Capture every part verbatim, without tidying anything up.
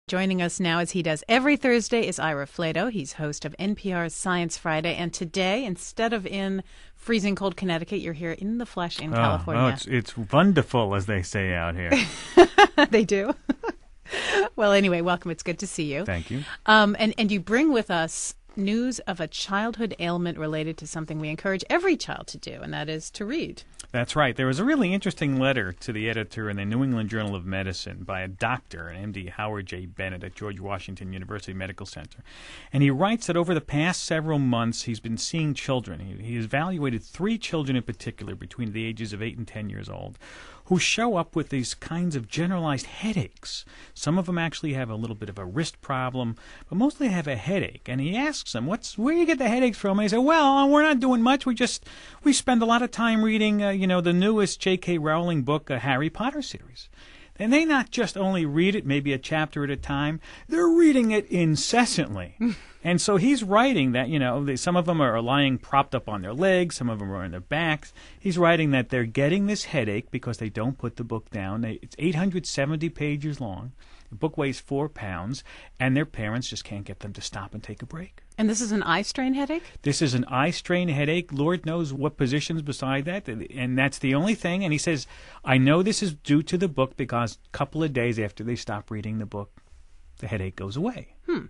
Joining us now, as he does every Thursday, is Ira Flatow. He's host of N P R's Science Friday. And today, instead of in freezing cold Connecticut, you're here in the flesh in oh, California. Oh, it's, it's wonderful, as they say out here. They do. Well, anyway, welcome. It's good to see you. Thank you. Um, and, and you bring with us news of a childhood ailment related to something we encourage every child to do, and that is to read. That's right. There was a really interesting letter to the editor in the New England Journal of Medicine by a doctor, an M D Howard J. Bennett at George Washington University Medical Center. And he writes that over the past several months he's been seeing children. He, he has evaluated three children in particular between the ages of eight and ten years old who show up with these kinds of generalized headaches. Some of them actually have a little bit of a wrist problem, but mostly have a headache. And he asks them, "What's where do you get the headaches from?" And they say, "Well, we're not doing much. We just we spend a lot of time reading, uh, you know, the newest J K. Rowling book, a Harry Potter series." And they not just only read it, maybe a chapter at a time, they're reading it incessantly. And so he's writing that, you know, they, some of them are lying propped up on their legs, some of them are on their backs. He's writing that they're getting this headache because they don't put the book down. They, it's eight hundred seventy pages long. The book weighs four pounds, and their parents just can't get them to stop and take a break. And this is an eye strain headache? This is an eye strain headache. Lord knows what positions beside that, and that's the only thing. And he says, I know this is due to the book because a couple of days after they stop reading the book, the headache goes away. Hmm.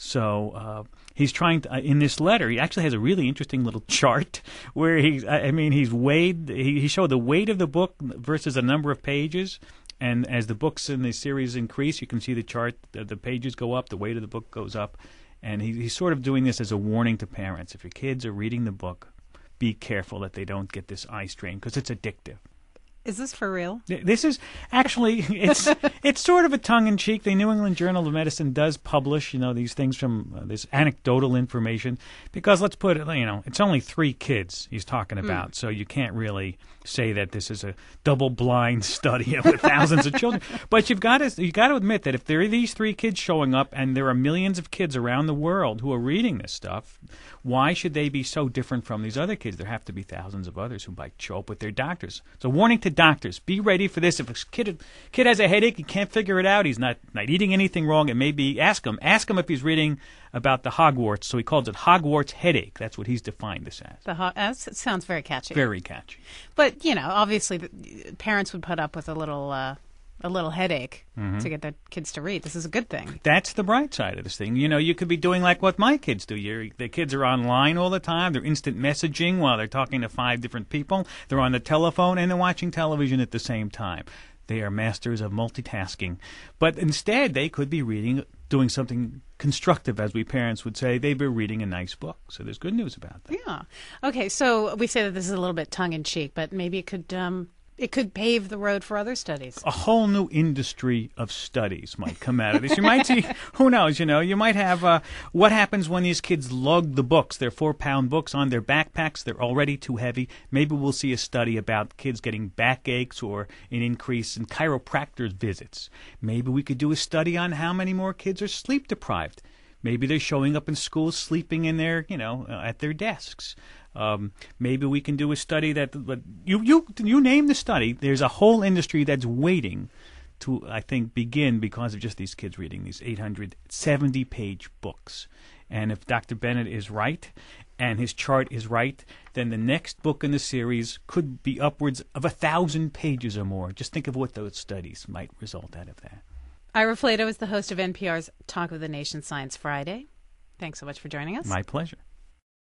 So uh, he's trying to, uh, in this letter, he actually has a really interesting little chart where he's, I mean, he's weighed, he, he showed the weight of the book versus a number of pages. And as the books in the series increase, you can see the chart, the, the pages go up, the weight of the book goes up. And he, he's sort of doing this as a warning to parents. If your kids are reading the book, be careful that they don't get this eye strain because it's addictive. Is this for real? This is actually, it's it's sort of a tongue-in-cheek. The New England Journal of Medicine does publish, you know, these things from uh, this anecdotal information because let's put it, you know, it's only three kids he's talking about, mm. so you can't really say that this is a double-blind study of thousands of children. But you've got to you got to admit that if there are these three kids showing up and there are millions of kids around the world who are reading this stuff, why should they be so different from these other kids? There have to be thousands of others who might show up with their doctors. So warning to doctors, be ready for this. If a kid kid has a headache, he can't figure it out, he's not, not eating anything wrong, and maybe ask him, ask him if he's reading about the Hogwarts. So he calls it Hogwarts headache. That's what he's defined this as. The ho- that sounds very catchy. Very catchy. But, you know, obviously the parents would put up with a little uh, a little headache mm-hmm. to get their kids to read. This is a good thing. That's the bright side of this thing. You know, you could be doing like what my kids do. You're, the kids are online all the time. They're instant messaging while they're talking to five different people. They're on the telephone and they're watching television at the same time. They are masters of multitasking. But instead, they could be reading, doing something constructive, as we parents would say. They'd be reading a nice book. So there's good news about that. Yeah. Okay, so we say that this is a little bit tongue-in-cheek, but maybe it could... Um It could pave the road for other studies. A whole new industry of studies might come out of this. You might see, who knows, you know, you might have uh, what happens when these kids lug the books, their four-pound books, on their backpacks. They're already too heavy. Maybe we'll see a study about kids getting backaches or an increase in chiropractor's visits. Maybe we could do a study on how many more kids are sleep-deprived. Maybe they're showing up in school sleeping in their, you know, uh, at their desks. Um, maybe we can do a study that, but you, you, you name the study. There's a whole industry that's waiting to, I think, begin because of just these kids reading these eight hundred seventy page books. And if Doctor Bennett is right and his chart is right, then the next book in the series could be upwards of a thousand pages or more. Just think of what those studies might result out of that. Ira Flatow is the host of N P R's Talk of the Nation Science Friday. Thanks so much for joining us. My pleasure.